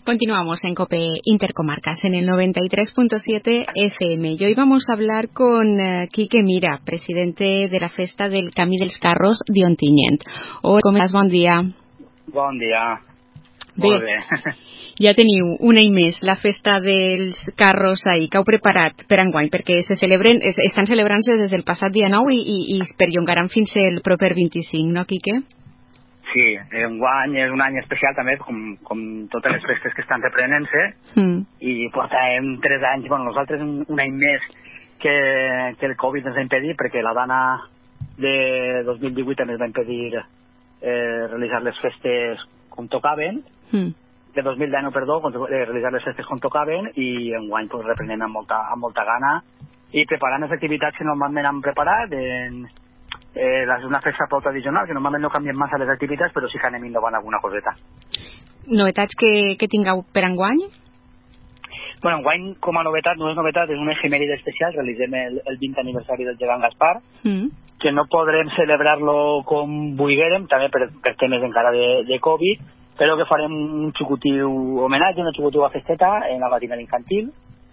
Continuamos en COPE Intercomarcas en el 93.7 FM. Y hoy vamos a hablar con Quique Mira, presidente de la Festa del Camí dels Carros de Ontinyent. Hola, com estàs? Bon dia. Bon dia. Molt bé. Ja teniu un any més la Festa dels Carros ahir, que heu preparat per enguany, perquè estan celebrant-se des del passat dia 9 i es perllongaran fins el proper 25, no, Quique? Sí, enguany és un any especial també, com totes les festes que estan reprenent-se, i portàvem 3 anys, nosaltres un any més que el Covid ens va impedir, perquè la dana de 2018 ens va impedir realitzar les festes com tocaven, de 2019, perdó, realitzar les festes com tocaven, i enguany reprenem amb molta gana, i preparant les activitats que normalment hem preparat. És una festa prou tradicional, que normalment no canvien massa les activitats, però sí que anem innovant alguna coseta. Novetats que tingueu per enguany? Bueno, enguany, com a novetat, no és novetat, és una efemèride especial. Realitzem el 20 aniversari del gegant Gaspar, que no podrem celebrar-lo com vulguérem, també per temes encara de Covid, però que farem un xucutiu homenatge, una xucutiva festeta en la matinada infantil,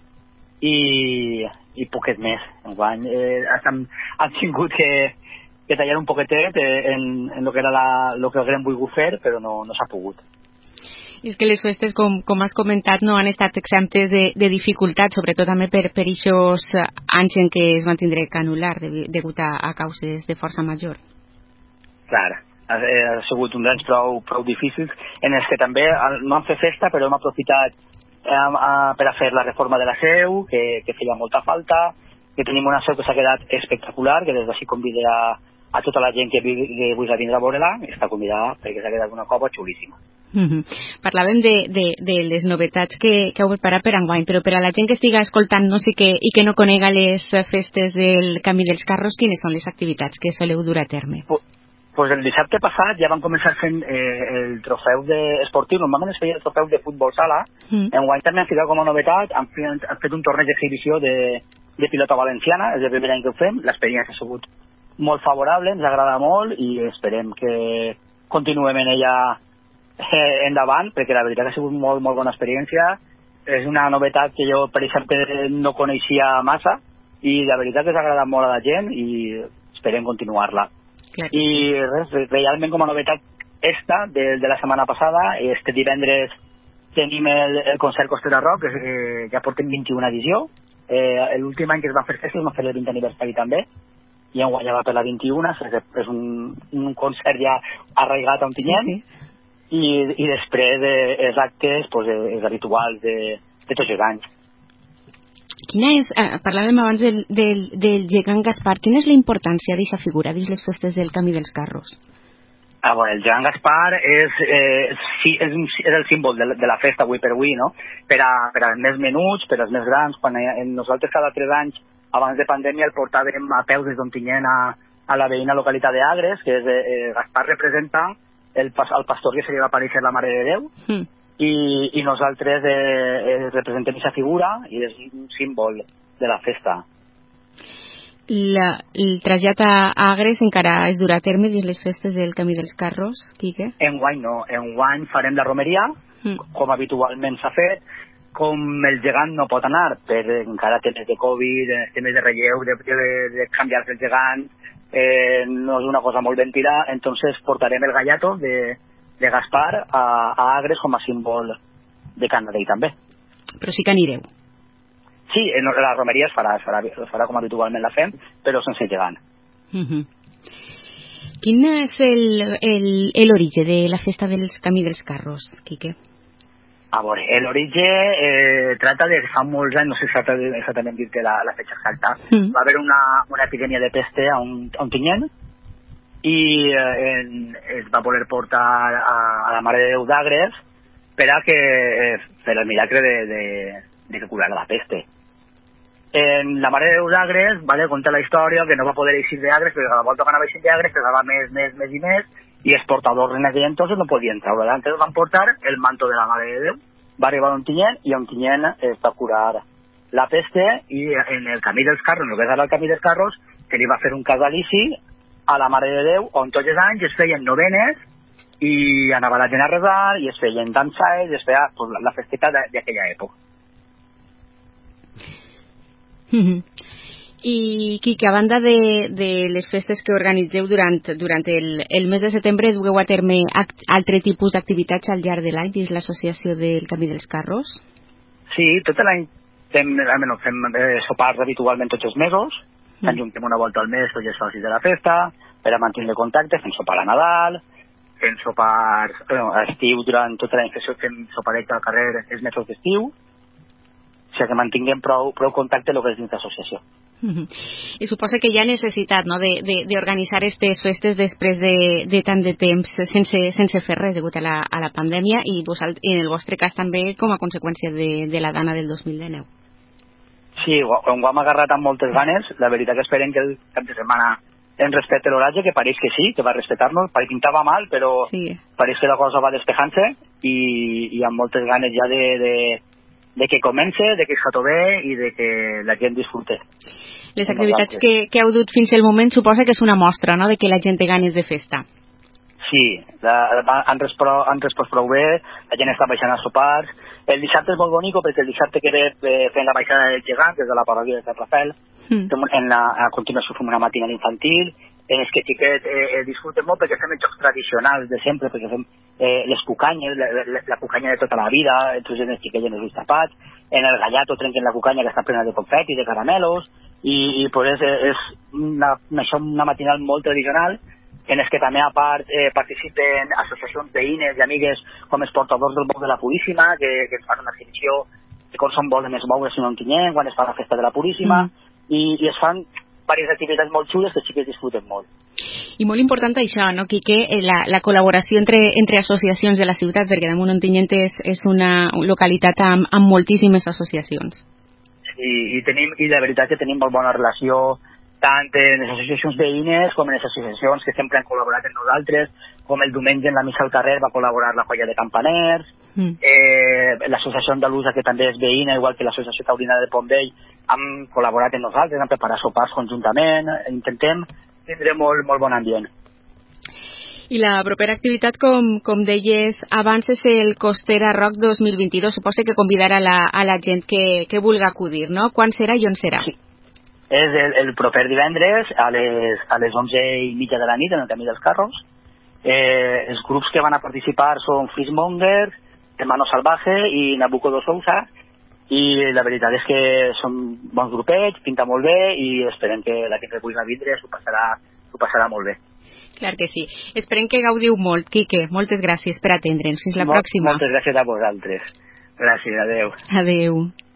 i poquet més. Enguany hem tingut que tallar un poquetet en lo que haguem volgut fer, però no s'ha pogut. És que les festes, com has comentat, no han estat exemptes de dificultats, sobretot també per aquests anys en què es van tindre que anul·lar degut a causes de força major. Clar, ha sigut uns anys prou difícils, en els que també no hem fet festa, però hem aprofitat per a fer la reforma de la seu, que feia molta falta, que tenim una seu que s'ha quedat espectacular, que des d'ací convida a tota la gent que vulgui vindre a veure-la, està convidada perquè s'ha quedat una cova xulíssima. Parlàvem de les novetats que heu preparat per enguany, però per a la gent que estiga escoltant-nos i que no conega les festes del Camí dels Carros, quines són les activitats que soleu dur a terme? Pues el dissabte passat ja vam començar fent el trofeu esportiu. Normalment es feia el trofeu de futbol sala. Enguany també han ficat com a novetat, han fet un torneig d'exhibició de pilota valenciana, és el primer any que ho fem. L'experiència ha sigut molt favorable, ens agrada molt i esperem que continuem en ella endavant, perquè la veritat ha sigut molt bona experiència. És una novetat que jo, per exemple, no coneixia massa i la veritat que s'ha agradat molt a la gent i esperem continuar-la. I res, realment com a novetat de la setmana passada, este divendres tenim el concert Costera Rock, que ja portem 21 edició. L'últim any que es va fer festa es va fer el 20 aniversari també, i enguany ja va per la 21, és un concert ja arraigat a Ontinyent, i després els actes els habituals de tots els anys. Quina és, parlàvem abans del gegant Gaspar, quina és la importància d'aquesta figura dins les festes del Camí dels Carros? El gegant Gaspar és el símbol de la festa avui per avui, no? Per als més menuts, per als més grans. Quan nosaltres cada 3 anys, abans de pandèmia, el portàvem a peu des d'Ontinyent a la veïna localitat d'Agres, que Gaspar representa el pastor que se li va aparèixer la Mare de Déu, i nosaltres representem aquesta figura i és un símbol de la festa. El trasllat a Agres encara es durà a terme dins les festes del Camí dels Carros, Quique? Enguany no, enguany farem la romeria, com habitualment s'ha fet. Com el gegant no pot anar per encara temes de Covid, temes de relleu, de canviar-se el gegant, no és una cosa molt ben tirada, entonces portarem el gallato de Gaspar a Agres com a símbol de Canadell també. Però sí que anireu? Sí, la romeria es farà com habitualment la fem, però sense gegant. Quin és l'origen de la festa del Camí dels Carros, Quique? A veure, l'origen trata de fa molts anys, no sé exactament dir-te la fecha exacta, va haver una epidèmia de peste a Ontinyent i es va voler portar a la Mare de Déu d'Agres per el miracle de que curara la peste. La Mare de Déu d'Agres va contar la història que no va poder eixir d'Agres perquè cada volta que anava eixint d'Agres pesava més i més, i els portadors en aquell entonces no podien treure. Entonces van portar el manto de la Mare de Déu, va arribar a Ontinyent i a Ontinyent es va curar la peste, i en el Camí dels Carros, en el que és ara el Camí dels Carros, se li va fer un casalici a la Mare de Déu, on tots els anys es feien novenes i anava la gent a resar i es feien danses i es feia pues, la festeta d'aquella època. I Quique, a banda de les festes que organitzeu durant el mes de setembre, dugueu a terme altre tipus d'activitats al llarg de l'any dins l'associació del Camí dels Carros? Sí, tot l'any fem sopars habitualment tots els mesos, s'enjuntem una volta al mes tots els socis de la festa, per a mantenir contacte, fem sopar a Nadal, fem sopars a estiu, durant tota l'any fem soparets al carrer els mesos d'estiu, o sigui que mantinguem prou contacte amb el que és dins l'associació. I suposa que hi ha necessitat, no?, d'organitzar aquestes festes després de tant de temps sense fer res degut a la pandèmia i en el vostre cas també com a conseqüència de la dana del 2019. Sí, ho hem agarrat amb moltes ganes. La veritat que esperem que el cap de setmana en respecte a l'horatge, que pareix que sí, que va respectar-nos, pintava mal, però sí, pareix que la cosa va despejant-se i amb moltes ganes ja de que comence, de que es faci bé i de que la gent disfrute. Les activitats que heu dut fins al moment suposa que és una mostra, no?, de que la gent té ganes de festa. Sí, han respost prou bé, la gent està baixant als sopars. El dissabte és molt bonic perquè el dissabte que fem la baixada del gegant, des de la parròquia de Sant Rafael, a continuació fem una matinal infantil, en els que xiquets disfruten molt perquè fem els jocs tradicionals de sempre, perquè fem les cucanyes, la cucanya de tota la vida, els xiquets en els ulls tapats, en el gallato trenquen la cucanya que està plena de confeti, de caramelos, i pues és una matinal molt tradicional, en els que també a part participen associacions veïnes i amigues com els portadors del bou de la Puríssima, que ens fan una exhibició de com són volen els bous si no en tinguem, quan es fa la festa de la Puríssima, i es fan diverses activitats molt xules que els xiquets disfruten molt. I molt important això, no, Quique, la col·laboració entre associacions de la ciutat, perquè damunt Ontinyent és una localitat amb moltíssimes associacions. Sí, i la veritat que tenim molt bona relació tant en les associacions veïnes com en les associacions que sempre han col·laborat amb nosaltres, com el diumenge en la missa al carrer va col·laborar la Colla de Campaners, l'associació andalusa, que també és veïna, igual que l'associació taurina de Pont-Vell, han col·laborat amb nosaltres, han preparat sopars conjuntament, intentem tindre molt bon ambient. I la propera activitat, com deies abans, és el Costera Rock 2022. Suposo que convidarà a la gent que vulgui acudir, no? Quan serà i on serà? Sí. És el proper divendres a les 11:30 de la nit en el Camí dels Carros. Els grups que van a participar són Fishmonger, Hermano Salvaje i Nabucco de Sousa, i la veritat és que són bons grupets, pinta molt bé i esperem que la gent que vulgui vindre s'ho passarà molt bé. Clar que sí. Esperem que gaudiu molt, Quique. Moltes gràcies per atendre'ns. Fins la pròxima. Moltes gràcies a vosaltres. Gràcies, adeu. Adeu.